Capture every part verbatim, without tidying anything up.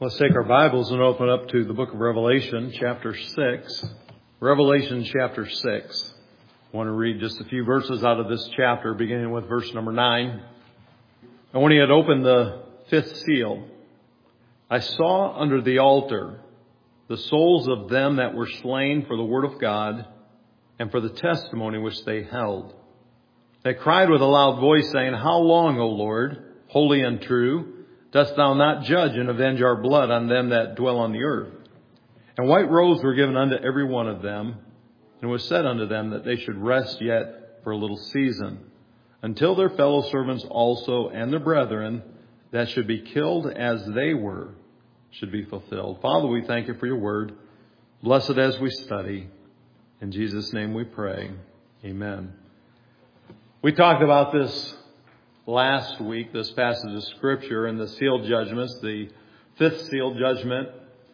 Let's take our Bibles and open up to the book of Revelation, chapter six. Revelation, chapter six. I want to read just a few verses out of this chapter, beginning with verse number nine. And when he had opened the fifth seal, I saw under the altar the souls of them that were slain for the word of God and for the testimony which they held. They cried with a loud voice, saying, How long, O Lord, holy and true, dost thou not judge and avenge our blood on them that dwell on the earth? And white robes were given unto every one of them, and it was said unto them that they should rest yet for a little season, until their fellow servants also and their brethren that should be killed as they were should be fulfilled. Father, we thank you for your word. Bless it as we study. In Jesus' name we pray. Amen. We talked about this last week, this passage of Scripture and the sealed judgments, the fifth sealed judgment.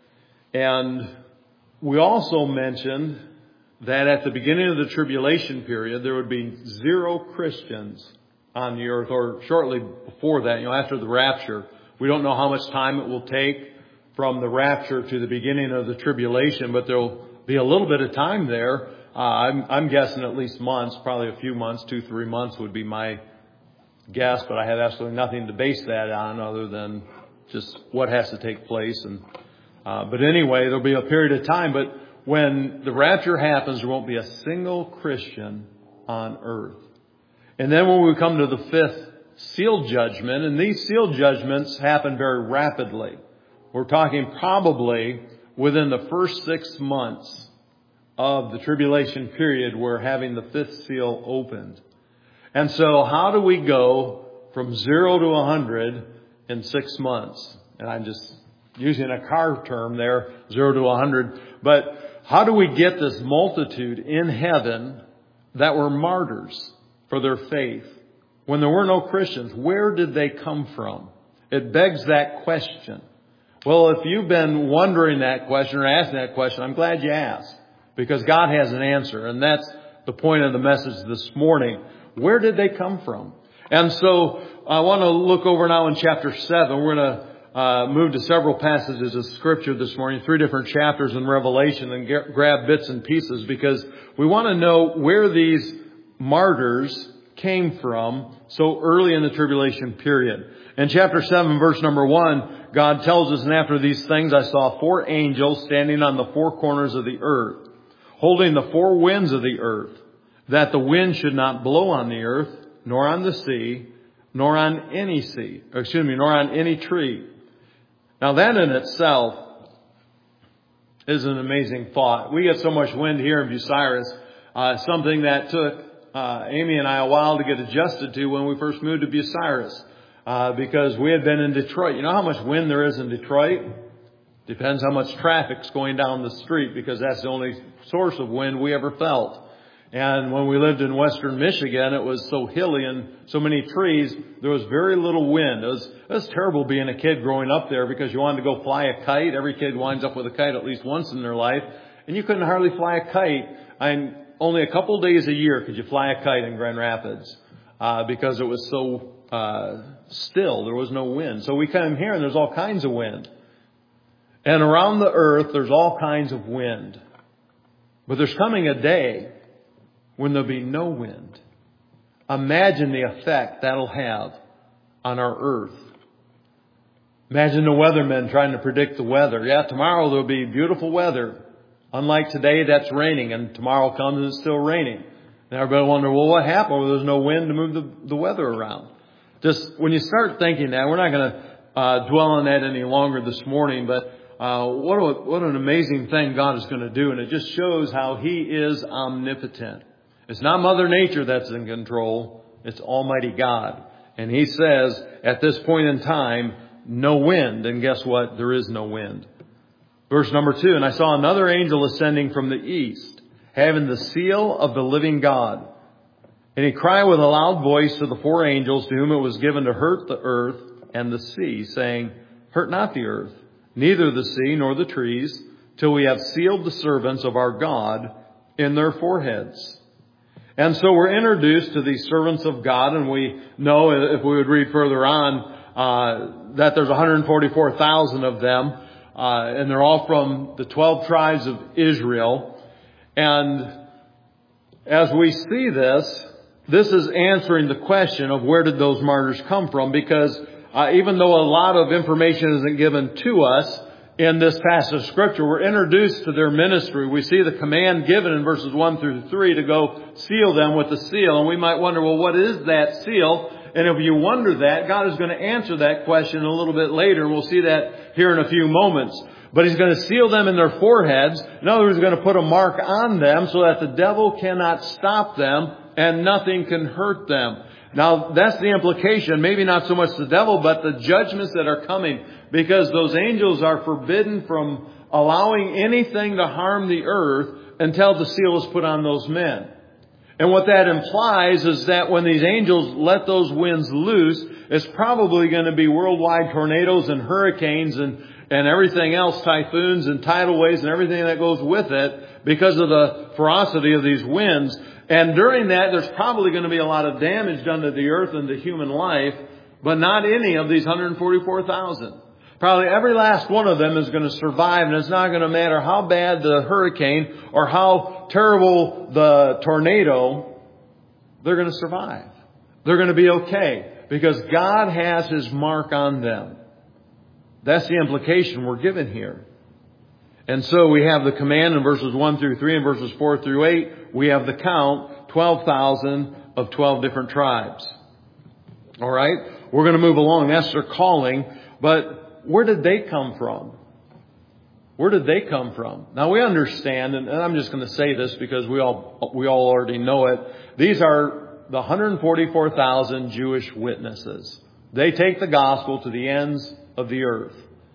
And we also mentioned that at the beginning of the tribulation period, there would be zero Christians on the earth, or shortly before that, you know, after the rapture. We don't know how much time it will take from the rapture to the beginning of the tribulation, but there'll be a little bit of time there. Uh, I'm, I'm guessing at least months, probably a few months, two, three months would be my guess, but I have absolutely nothing to base that on other than just what has to take place. And uh, but anyway, there'll be a period of time. But when the rapture happens, there won't be a single Christian on earth. And then when we come to the fifth sealed judgment, and these sealed judgments happen very rapidly. We're talking probably within the first six months of the tribulation period, we're having the fifth seal opened. And so how do we go from zero to a hundred in six months? And I'm just using a car term there, zero to a hundred. But how do we get this multitude in heaven that were martyrs for their faith when there were no Christians? Where did they come from? It begs that question. Well, if you've been wondering that question or asking that question, I'm glad you asked, because God has an answer. And that's the point of the message this morning. Where did they come from? And so I want to look over now in chapter seven. We're going to uh, move to several passages of Scripture this morning, three different chapters in Revelation, and get, grab bits and pieces, because we want to know where these martyrs came from so early in the tribulation period. In chapter seven, verse number one, God tells us, And after these things I saw four angels standing on the four corners of the earth, holding the four winds of the earth, that the wind should not blow on the earth, nor on the sea, nor on any sea, or excuse me, nor on any tree. Now that in itself is an amazing thought. We get so much wind here in Bucyrus, uh, something that took uh, Amy and I a while to get adjusted to when we first moved to Bucyrus, uh, because we had been in Detroit. You know how much wind there is in Detroit? Depends how much traffic's going down the street, because that's the only source of wind we ever felt. And when we lived in western Michigan, it was so hilly and so many trees, there was very little wind. It was, it was terrible being a kid growing up there, because you wanted to go fly a kite. Every kid winds up with a kite at least once in their life. And you couldn't hardly fly a kite. And only a couple days a year could you fly a kite in Grand Rapids, uh, because it was so uh, still. There was no wind. So we come here and there's all kinds of wind. And around the earth, there's all kinds of wind. But there's coming a day when there'll be no wind. Imagine the effect that'll have on our earth. Imagine the weathermen trying to predict the weather. Yeah, tomorrow there'll be beautiful weather. Unlike today, that's raining, and tomorrow comes and it's still raining. And everybody wonder, well, what happened? Well, there's no wind to move the, the weather around. Just when you start thinking that, we're not going to uh, dwell on that any longer this morning, but uh, what, a, what an amazing thing God is going to do. And it just shows how He is omnipotent. It's not Mother Nature that's in control. It's Almighty God. And He says, at this point in time, no wind. And guess what? There is no wind. Verse number two, And I saw another angel ascending from the east, having the seal of the living God. And he cried with a loud voice to the four angels to whom it was given to hurt the earth and the sea, saying, Hurt not the earth, neither the sea nor the trees, till we have sealed the servants of our God in their foreheads. And so we're introduced to these servants of God, and we know, if we would read further on, uh, that there's one hundred forty-four thousand of them, uh, and they're all from the twelve tribes of Israel. And as we see this, this is answering the question of where did those martyrs come from, because uh, even though a lot of information isn't given to us in this passage of Scripture, we're introduced to their ministry. We see the command given in verses one through three to go seal them with the seal. And we might wonder, well, what is that seal? And if you wonder that, God is going to answer that question a little bit later. And we'll see that here in a few moments. But He's going to seal them in their foreheads. In other words, He's going to put a mark on them so that the devil cannot stop them and nothing can hurt them. Now, that's the implication. Maybe not so much the devil, but the judgments that are coming. Because those angels are forbidden from allowing anything to harm the earth until the seal is put on those men. And what that implies is that when these angels let those winds loose, it's probably going to be worldwide tornadoes and hurricanes and, and everything else, typhoons and tidal waves and everything that goes with it because of the ferocity of these winds. And during that, there's probably going to be a lot of damage done to the earth and to human life, but not any of these one hundred forty-four thousand. Probably every last one of them is going to survive, and it's not going to matter how bad the hurricane or how terrible the tornado, they're going to survive. They're going to be okay because God has His mark on them. That's the implication we're given here. And so we have the command in verses one through three and verses four through eight. We have the count, twelve thousand of twelve different tribes. All right? We're going to move along. That's their calling. But where did they come from? Where did they come from? Now we understand, and I'm just going to say this because we all we all already know it. These are the one hundred forty-four thousand Jewish witnesses. They take the gospel to the ends of the earth.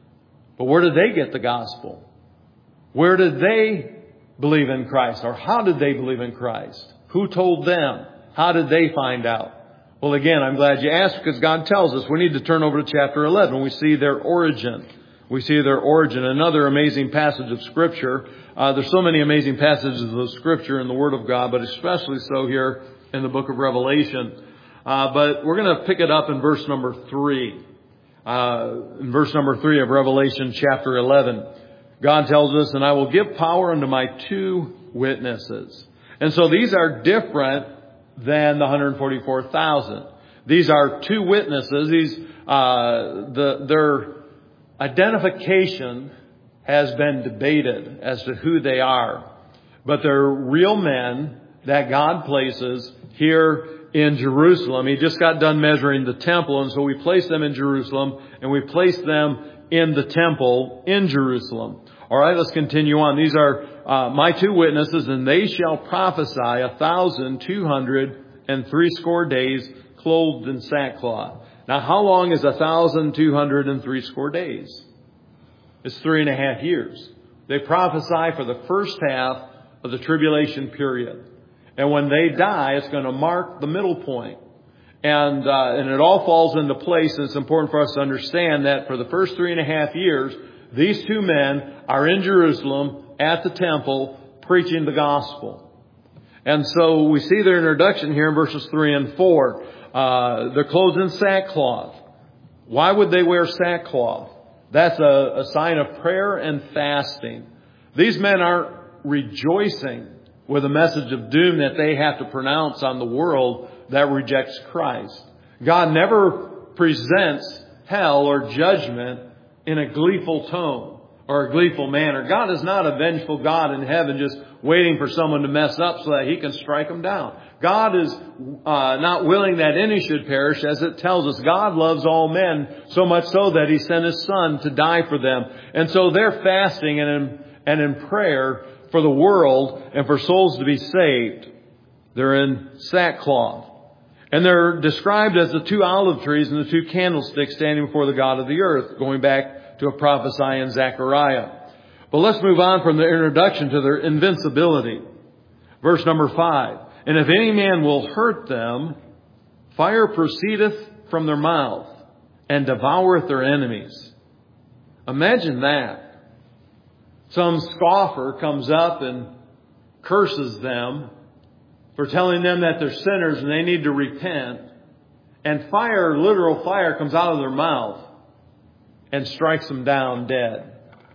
But where did they get the gospel? Where did they believe in Christ? Or how did they believe in Christ? Who told them? How did they find out? Well, again, I'm glad you asked because God tells us. We need to turn over to chapter eleven. We see their origin. We see their origin. Another amazing passage of Scripture. Uh, there's so many amazing passages of Scripture in the Word of God, but especially so here in the book of Revelation. Uh, but we're going to pick it up in verse number three. Uh, in verse number three of Revelation chapter eleven. God tells us, and I will give power unto my two witnesses. And so these are different than the one hundred forty-four thousand. These are two witnesses. These, uh, the, their identification has been debated as to who they are. But they're real men that God places here in Jerusalem. He just got done measuring the temple, and so we place them in Jerusalem, and we place them in the temple in Jerusalem. All right, let's continue on. These are uh, my two witnesses, and they shall prophesy a thousand two hundred and threescore days, clothed in sackcloth. Now, how long is a thousand two hundred and threescore days? It's three and a half years. They prophesy for the first half of the tribulation period, and when they die, it's going to mark the middle point. And uh, and it all falls into place. And it's important for us to understand that for the first three and a half years, these two men are in Jerusalem at the temple preaching the gospel. And so we see their introduction here in verses three and four. Uh, they're clothed in sackcloth. Why would they wear sackcloth? That's a, a sign of prayer and fasting. These men aren't rejoicing with a message of doom that they have to pronounce on the world that rejects Christ. God never presents hell or judgment in a gleeful tone or a gleeful manner. God is not a vengeful God in heaven just waiting for someone to mess up so that He can strike them down. God is uh, not willing that any should perish, as it tells us. God loves all men so much so that He sent His Son to die for them. And so they're fasting and in, and in prayer for the world and for souls to be saved. They're in sackcloth. And they're described as the two olive trees and the two candlesticks standing before the God of the earth, going back to a prophecy in Zechariah. But let's move on from the introduction to their invincibility. Verse number five. And if any man will hurt them, fire proceedeth from their mouth and devoureth their enemies. Imagine that. Some scoffer comes up and curses them for telling them that they're sinners and they need to repent. And fire, literal fire, comes out of their mouth and strikes them down dead.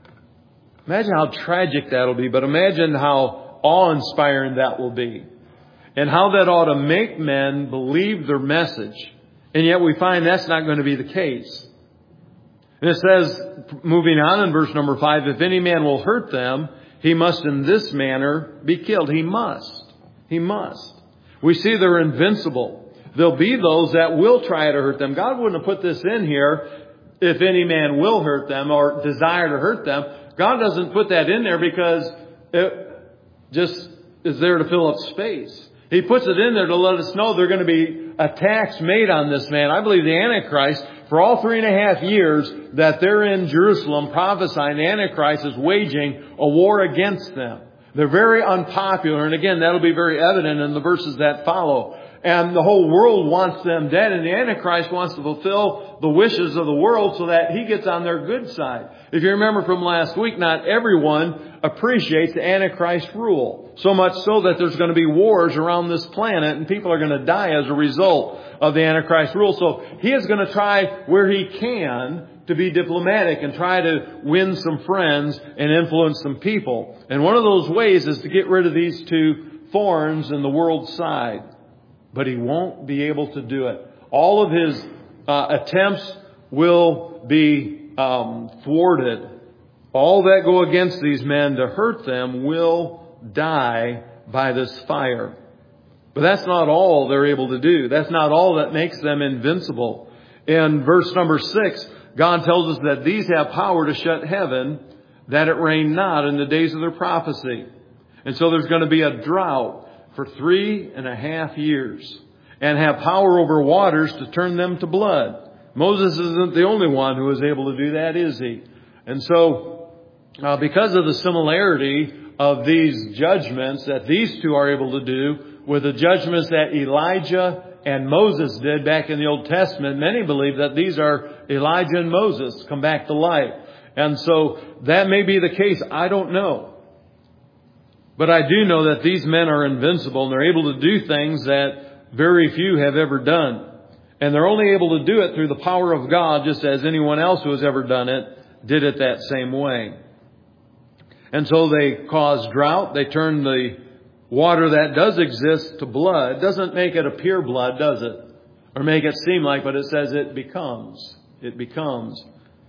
Imagine how tragic that'll be, but imagine how awe-inspiring that will be. And how that ought to make men believe their message. And yet we find that's not going to be the case. And it says, moving on in verse number five, if any man will hurt them, he must in this manner be killed. He must. He must. We see they're invincible. There'll be those that will try to hurt them. God wouldn't have put this in here, if any man will hurt them or desire to hurt them. God doesn't put that in there because it just is there to fill up space. He puts it in there to let us know there are going to be attacks made on this man. I believe the Antichrist, for all three and a half years that they're in Jerusalem prophesying, the Antichrist is waging a war against them. They're very unpopular. And again, that'll be very evident in the verses that follow. And the whole world wants them dead. And the Antichrist wants to fulfill the wishes of the world so that he gets on their good side. If you remember from last week, not everyone appreciates the Antichrist rule. So much so that there's going to be wars around this planet and people are going to die as a result of the Antichrist rule. So he is going to try where he can to be diplomatic and try to win some friends and influence some people. And one of those ways is to get rid of these two thorns in the world's side. But he won't be able to do it. All of his uh, attempts will be um, thwarted. All that go against these men to hurt them will die by this fire. But that's not all they're able to do. That's not all that makes them invincible. In verse number six, God tells us that these have power to shut heaven, that it rain not in the days of their prophecy. And so there's going to be a drought for three and a half years, and have power over waters to turn them to blood. Moses isn't the only one who is able to do that, is he? And so, uh, because of the similarity of these judgments that these two are able to do with the judgments that Elijah and Moses did back in the Old Testament, many believe that these are Elijah and Moses come back to life. And so that may be the case. I don't know. But I do know that these men are invincible and they're able to do things that very few have ever done. And they're only able to do it through the power of God, just as anyone else who has ever done it did it that same way. And so they cause drought. They turn the water that does exist to blood. It doesn't make it appear blood, does it? Or make it seem like, but it says it becomes. It becomes.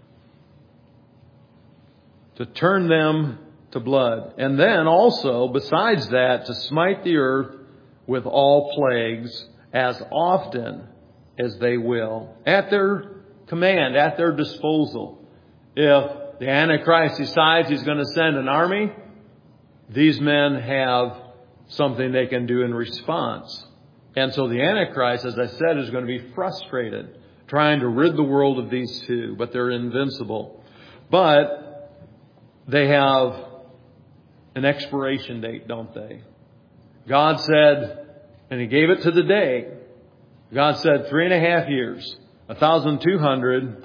To turn them to blood. And then also, besides that, to smite the earth with all plagues as often as they will. At their command, at their disposal. If the Antichrist decides he's going to send an army, these men have something they can do in response. And so the Antichrist, as I said, is going to be frustrated, trying to rid the world of these two, but they're invincible. But they have an expiration date, don't they? God said, and He gave it to the day. God said three and a half years, one thousand two hundred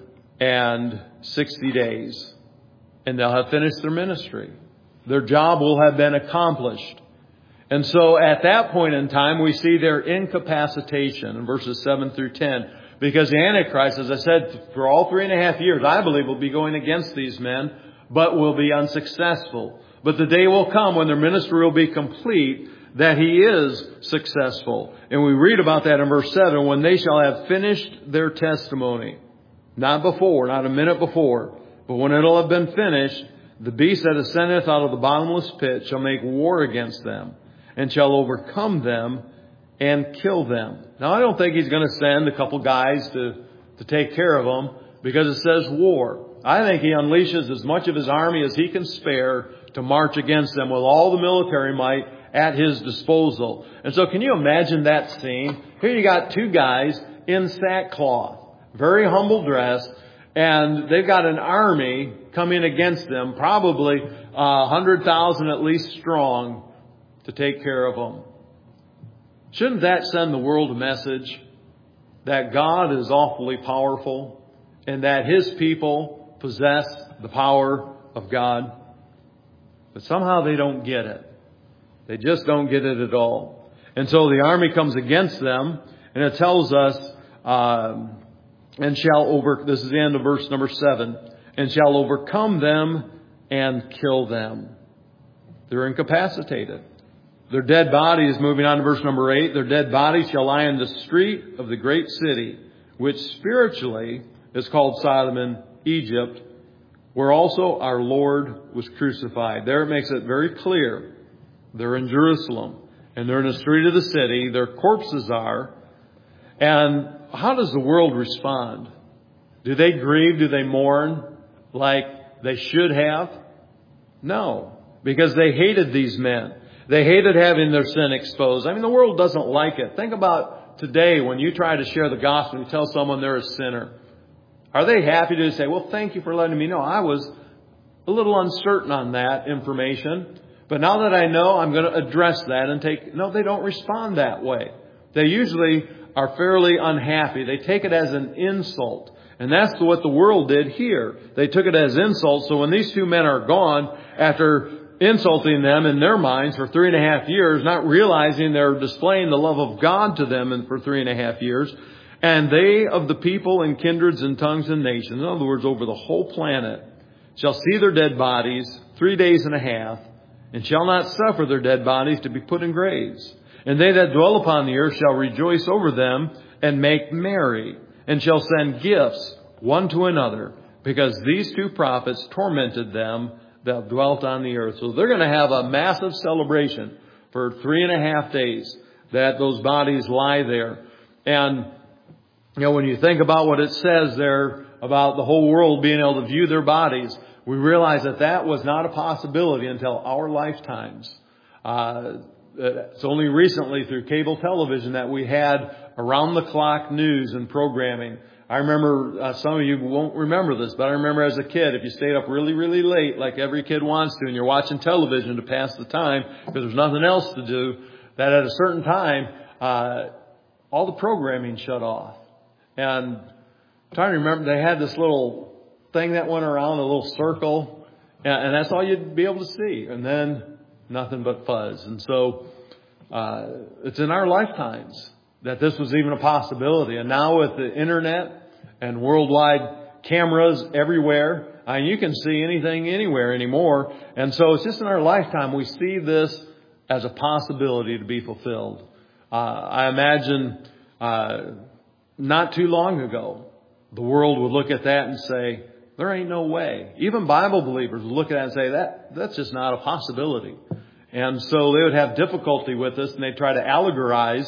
sixty days, and they'll have finished their ministry. Their job will have been accomplished. And so at that point in time, we see their incapacitation in verses seven through ten. Because the Antichrist, as I said, for all three and a half years, I believe will be going against these men, but will be unsuccessful. But the day will come when their ministry will be complete, that he is successful. And we read about that in verse seven, when they shall have finished their testimony. Not before, not a minute before, but when it'll have been finished, the beast that ascendeth out of the bottomless pit shall make war against them, and shall overcome them and kill them. Now, I don't think he's going to send a couple guys to, to take care of them, because it says war. I think he unleashes as much of his army as he can spare to march against them with all the military might at his disposal. And so can you imagine that scene? Here you got two guys in sackcloth, very humble dress, and they've got an army coming against them, probably a hundred thousand at least strong, to take care of them. Shouldn't that send the world a message that God is awfully powerful and that His people possess the power of God? But somehow they don't get it. They just don't get it at all. And so the army comes against them, and it tells us Um, and shall over, this is the end of verse number seven, and shall overcome them and kill them. They're incapacitated. Their dead bodies, moving on to verse number eight, their dead bodies shall lie in the street of the great city, which spiritually is called Sodom and Egypt, where also our Lord was crucified. There it makes it very clear. They're in Jerusalem, and they're in the street of the city. Their corpses are. And how does the world respond? Do they grieve? Do they mourn like they should have? No, because they hated these men. They hated having their sin exposed. I mean, the world doesn't like it. Think about today when you try to share the gospel and tell someone they're a sinner. Are they happy to say, well, thank you for letting me know? I was a little uncertain on that information, but now that I know, I'm going to address that and take... No, they don't respond that way. They usually are fairly unhappy. They take it as an insult. And that's what the world did here. They took it as insult. So when these two men are gone, after insulting them in their minds for three and a half years, not realizing they're displaying the love of God to them for three and a half years, and they of the people and kindreds and tongues and nations, in other words, over the whole planet, shall see their dead bodies three days and a half, and shall not suffer their dead bodies to be put in graves. And they that dwell upon the earth shall rejoice over them and make merry, and shall send gifts one to another, because these two prophets tormented them that dwelt on the earth. So they're going to have a massive celebration for three and a half days that those bodies lie there. And, you know, when you think about what it says there about the whole world being able to view their bodies, we realize that that was not a possibility until our lifetimes. Uh, it's only recently through cable television that we had around-the-clock news and programming. I remember, uh, some of you won't remember this, but I remember as a kid, if you stayed up really, really late, like every kid wants to, and you're watching television to pass the time because there's nothing else to do, that at a certain time, uh, all the programming shut off. And I'm trying to remember, they had this little thing that went around, a little circle, and, and that's all you'd be able to see. And then nothing but fuzz. And so uh, it's in our lifetimes that this was even a possibility. And now with the internet and worldwide cameras everywhere, I mean, you can see anything anywhere anymore. And so it's just in our lifetime we see this as a possibility to be fulfilled. Uh, I imagine uh, not too long ago, the world would look at that and say, there ain't no way. Even Bible believers would look at that and say, that that's just not a possibility. And so they would have difficulty with this, and they'd try to allegorize.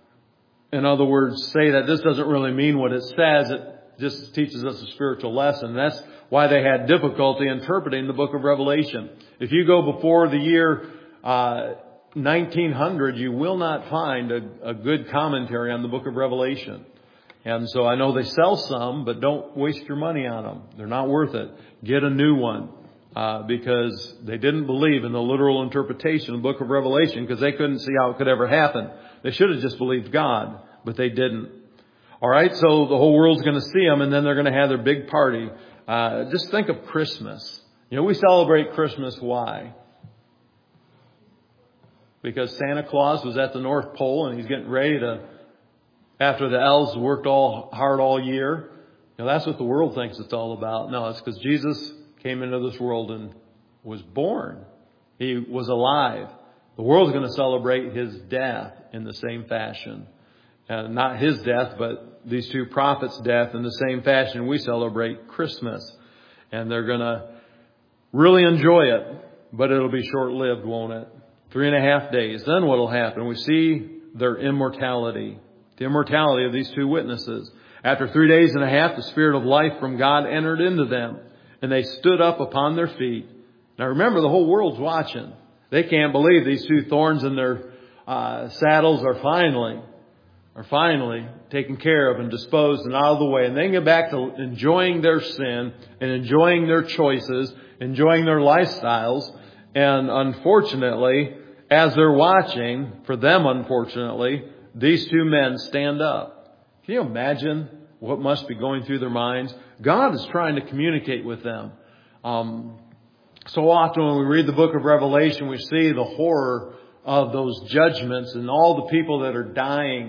In other words, say that this doesn't really mean what it says. It just teaches us a spiritual lesson. That's why they had difficulty interpreting the book of Revelation. If you go before the year uh, nineteen hundred, you will not find a, a good commentary on the book of Revelation. And so I know they sell some, but don't waste your money on them. They're not worth it. Get a new one. Uh, because they didn't believe in the literal interpretation of the book of Revelation because they couldn't see how it could ever happen. They should have just believed God, but they didn't. All right, so the whole world's going to see them, and then they're going to have their big party. Uh, just think of Christmas. You know, we celebrate Christmas. Why? Because Santa Claus was at the North Pole, and he's getting ready to, after the elves worked all hard all year. You know, that's what the world thinks it's all about. No, it's because Jesus came into this world and was born. He was alive. The world's going to celebrate his death in the same fashion. And not his death, but these two prophets' death in the same fashion we celebrate Christmas. And they're going to really enjoy it, but it'll be short-lived, won't it? Three and a half days. Then what will happen? We see their immortality. The immortality of these two witnesses. After three days and a half, the Spirit of life from God entered into them. And they stood up upon their feet. Now remember, the whole world's watching. They can't believe these two thorns in their uh, saddles are finally, are finally taken care of and disposed and out of the way. And they can get back to enjoying their sin and enjoying their choices, enjoying their lifestyles. And unfortunately, as they're watching, for them unfortunately, these two men stand up. Can you imagine what must be going through their minds? God is trying to communicate with them. Um, so often when we read the book of Revelation, we see the horror of those judgments and all the people that are dying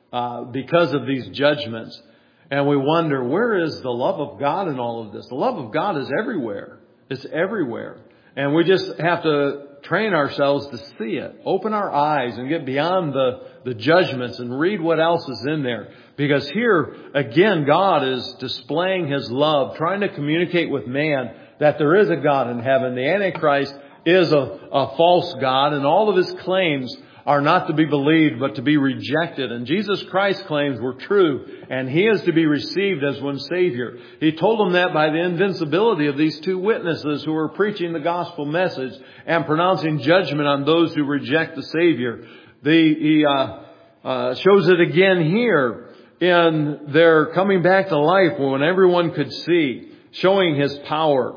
uh, because of these judgments. And we wonder, where is the love of God in all of this? The love of God is everywhere. It's everywhere. And we just have to train ourselves to see it. Open our eyes and get beyond the, the judgments and read what else is in there. Because here, again, God is displaying His love, trying to communicate with man that there is a God in heaven. The Antichrist is a, a false God, and all of his claims are not to be believed, but to be rejected. And Jesus Christ's claims were true, and He is to be received as one Savior. He told them that by the invincibility of these two witnesses who were preaching the gospel message and pronouncing judgment on those who reject the Savior. The, he uh, uh, shows it again here in their coming back to life when everyone could see, showing His power.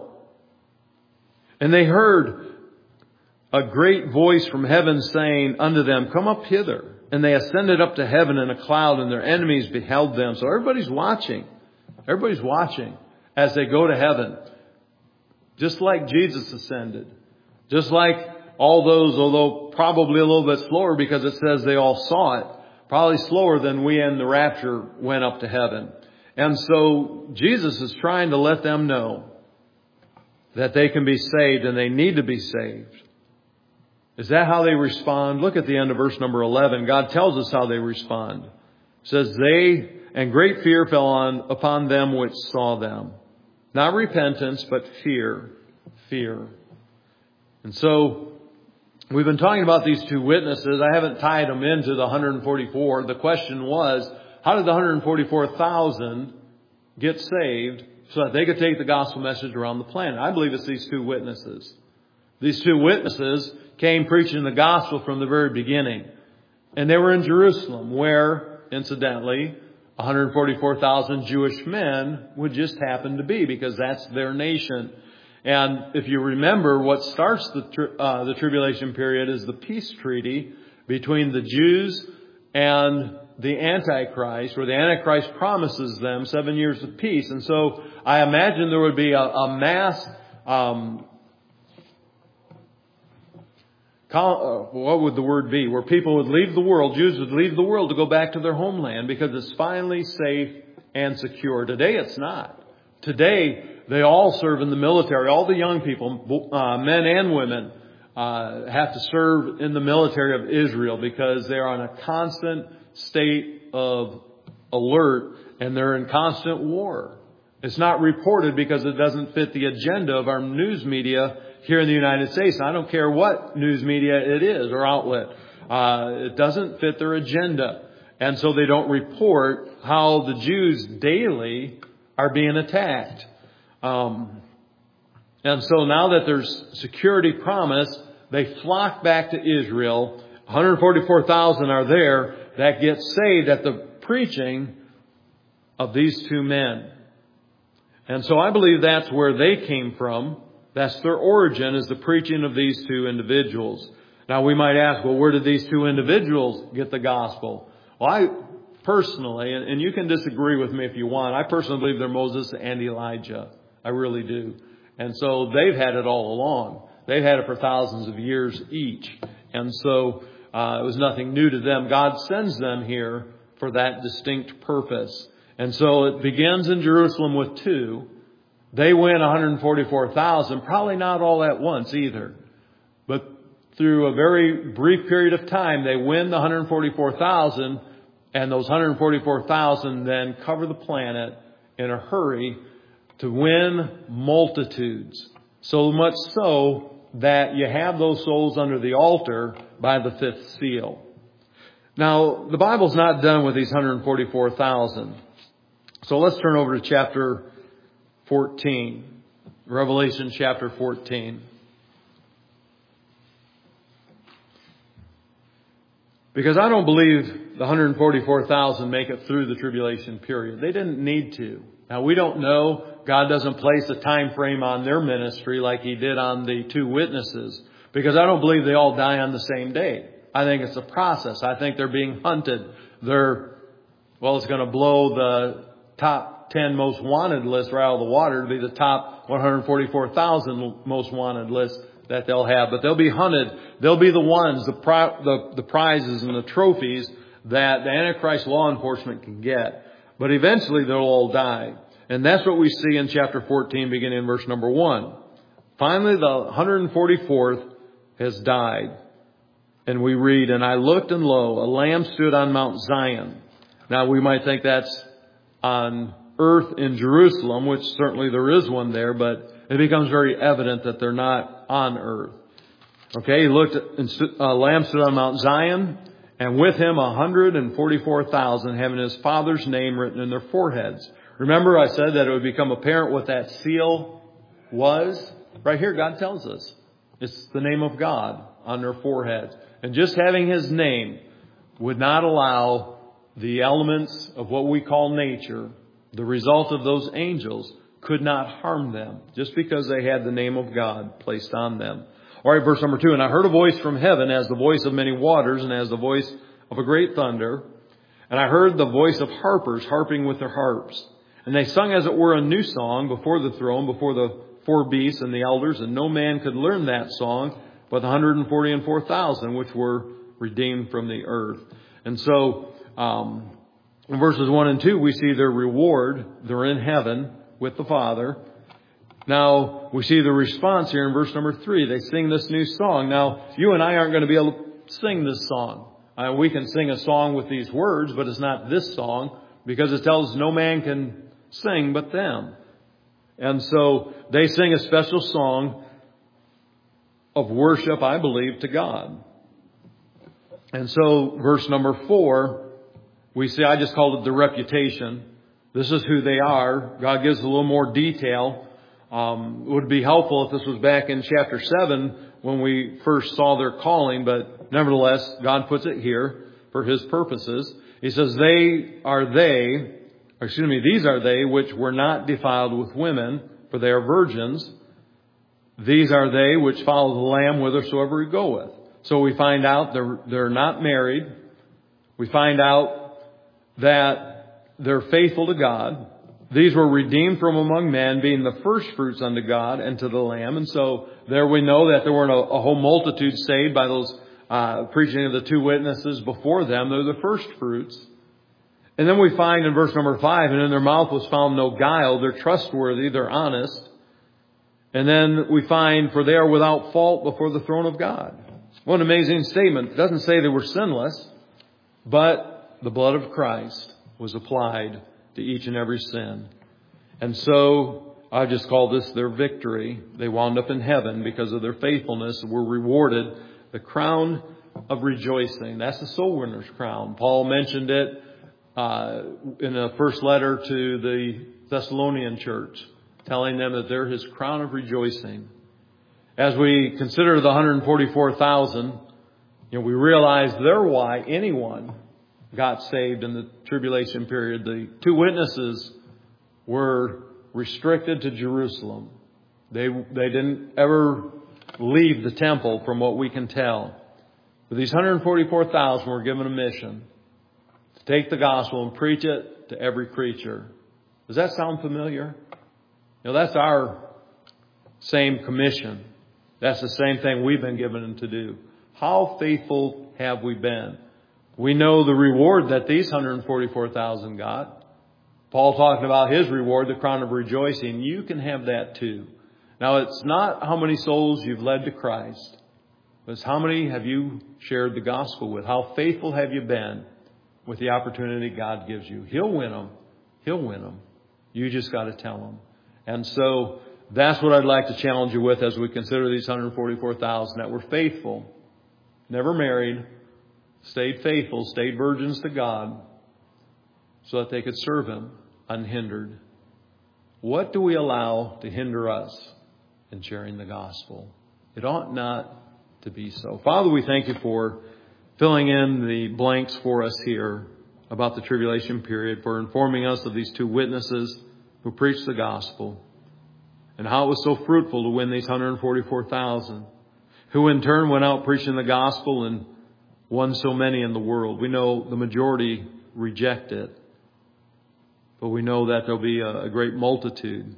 And they heard a great voice from heaven saying unto them, come up hither. And they ascended up to heaven in a cloud, and their enemies beheld them. So everybody's watching. Everybody's watching as they go to heaven. Just like Jesus ascended. Just like all those, although probably a little bit slower because it says they all saw it. Probably slower than we in the rapture went up to heaven. And so Jesus is trying to let them know that they can be saved and they need to be saved. Is that how they respond? Look at the end of verse number eleven. God tells us how they respond. It says, they and great fear fell on upon them which saw them. Not repentance, but fear. Fear. And so we've been talking about these two witnesses. I haven't tied them into the one hundred forty-four. The question was, how did the one hundred forty-four thousand get saved so that they could take the gospel message around the planet? I believe it's these two witnesses. These two witnesses came preaching the gospel from the very beginning. And they were in Jerusalem, where, incidentally, one hundred forty-four thousand Jewish men would just happen to be, because that's their nation. And if you remember, what starts the, tri- uh, the tribulation period is the peace treaty between the Jews and the Antichrist, where the Antichrist promises them seven years of peace. And so I imagine there would be a, a mass um what would the word be? Where people would leave the world, Jews would leave the world to go back to their homeland because it's finally safe and secure. Today it's not. Today they all serve in the military. All the young people, uh, men and women, uh, have to serve in the military of Israel because they're on a constant state of alert and they're in constant war. It's not reported because it doesn't fit the agenda of our news media here in the United States. I don't care what news media it is or outlet. Uh, it doesn't fit their agenda. And so they don't report how the Jews daily are being attacked. Um, and so now that there's security promised, they flock back to Israel. one hundred forty-four thousand are there that get saved at the preaching of these two men. And so I believe that's where they came from. That's their origin, is the preaching of these two individuals. Now we might ask, well, where did these two individuals get the gospel? Well, I personally, and you can disagree with me if you want, I personally believe they're Moses and Elijah. I really do. And so they've had it all along. They've had it for thousands of years each. And so uh, it was nothing new to them. God sends them here for that distinct purpose. And so it begins in Jerusalem with two. They win one hundred forty-four thousand, probably not all at once either. But through a very brief period of time, they win the one hundred forty-four thousand, and those one hundred forty-four thousand then cover the planet in a hurry to win multitudes. So much so that you have those souls under the altar by the fifth seal. Now, the Bible's not done with these one hundred forty-four thousand. So let's turn over to chapter fourteen. Revelation chapter fourteen. Because I don't believe the one hundred forty-four thousand make it through the tribulation period. They didn't need to. Now we don't know. God doesn't place a time frame on their ministry like He did on the two witnesses. Because I don't believe they all die on the same day. I think it's a process. I think they're being hunted. They're, well, it's going to blow the top ten most wanted list right out of the water to be the top one hundred forty-four thousand most wanted list that they'll have. But they'll be hunted. They'll be the ones, the, pri- the, the prizes and the trophies that the Antichrist law enforcement can get. But eventually they'll all die. And that's what we see in chapter fourteen, beginning in verse number one. Finally, the one hundred forty-fourth has died. And we read, "And I looked, and lo, a lamb stood on Mount Zion." Now we might think that's on earth in Jerusalem, which certainly there is one there, but it becomes very evident that they're not on earth. Okay, he looked, and a lamb stood on Mount Zion, and with him one hundred forty-four thousand, having his Father's name written in their foreheads. Remember, I said that it would become apparent what that seal was? Right here, God tells us. It's the name of God on their foreheads. And just having His name would not allow the elements of what we call nature, the result of those angels, could not harm them just because they had the name of God placed on them. All right, verse number two. "And I heard a voice from heaven as the voice of many waters and as the voice of a great thunder. And I heard the voice of harpers harping with their harps. And they sung as it were a new song before the throne, before the four beasts and the elders. And no man could learn that song but the one hundred forty-four thousand which were redeemed from the earth." And so, um, in verses one and two, we see their reward. They're in heaven with the Father. Now, we see the response here in verse number three. They sing this new song. Now, you and I aren't going to be able to sing this song. Uh, we can sing a song with these words, but it's not this song because it tells us no man can sing but them. And so they sing a special song of worship, I believe, to God. And so verse number four, we see, I just called it the reputation. This is who they are. God gives a little more detail. Um, it would be helpful if this was back in chapter seven when we first saw their calling, but nevertheless, God puts it here for His purposes. He says, "They are they, or excuse me, these are they which were not defiled with women, for they are virgins. These are they which follow the Lamb whithersoever He goeth." So we find out they're, they're not married. We find out that they're faithful to God. These were redeemed from among men, being the first fruits unto God and to the Lamb. And so there we know that there weren't a, a whole multitude saved by those uh, preaching of the two witnesses before them. They're the first fruits. And then we find in verse number five, "And in their mouth was found no guile." They're trustworthy. They're honest. And then we find, "For they are without fault before the throne of God." What an amazing statement. It doesn't say they were sinless, but the blood of Christ was applied to each and every sin. And so I just call this their victory. They wound up in heaven because of their faithfulness, were rewarded the crown of rejoicing. That's the soul winner's crown. Paul mentioned it uh, in the first letter to the Thessalonian church, telling them that they're his crown of rejoicing. As we consider the one hundred forty-four thousand, you know, we realize they're why anyone got saved in the tribulation period. The two witnesses were restricted to Jerusalem. They they didn't ever leave the temple, from what we can tell. But these one hundred forty-four thousand were given a mission to take the gospel and preach it to every creature. Does that sound familiar? You know, that's our same commission. That's the same thing we've been given to do. How faithful have we been? We know the reward that these one hundred forty-four thousand got. Paul talking about his reward, the crown of rejoicing. You can have that too. Now, it's not how many souls you've led to Christ, but it's how many have you shared the gospel with? How faithful have you been with the opportunity God gives you? He'll win them. He'll win them. You just got to tell them. And so that's what I'd like to challenge you with as we consider these one hundred forty-four thousand that were faithful, never married, stayed faithful, stayed virgins to God, so that they could serve Him unhindered. What do we allow to hinder us in sharing the gospel? It ought not to be so. Father, we thank You for filling in the blanks for us here about the tribulation period, for informing us of these two witnesses who preached the gospel, and how it was so fruitful to win these one hundred forty-four thousand, who in turn went out preaching the gospel and won so many in the world. We know the majority reject it, but we know that there'll be a great multitude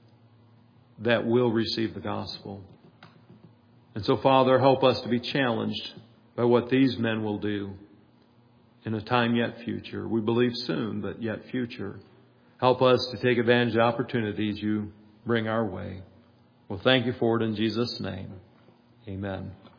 that will receive the gospel. And so, Father, help us to be challenged by what these men will do. in a time yet future. We believe soon, but yet future. Help us to take advantage of the opportunities you bring our way. Well, thank you for it in Jesus' name. Amen.